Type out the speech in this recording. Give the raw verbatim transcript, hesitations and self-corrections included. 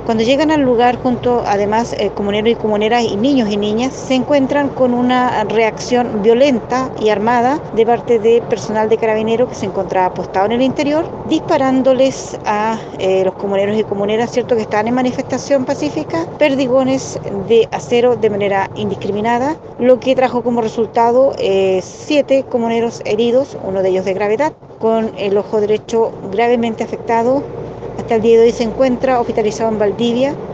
Cuando llegan al lugar junto, además, eh, comuneros y comuneras y niños y niñas, se encuentran con una reacción violenta y armada de parte de personal de Carabineros que se encontraba apostado en el interior, disparándoles a eh, los comuneros y comuneras, cierto, que estaban en manifestación pacífica, perdigones de acero de manera indiscriminada, lo que trajo como resultado eh, siete comuneros heridos, uno de ellos de gravedad, con el ojo derecho gravemente afectado. Hasta el día de hoy se encuentra hospitalizado en Valdivia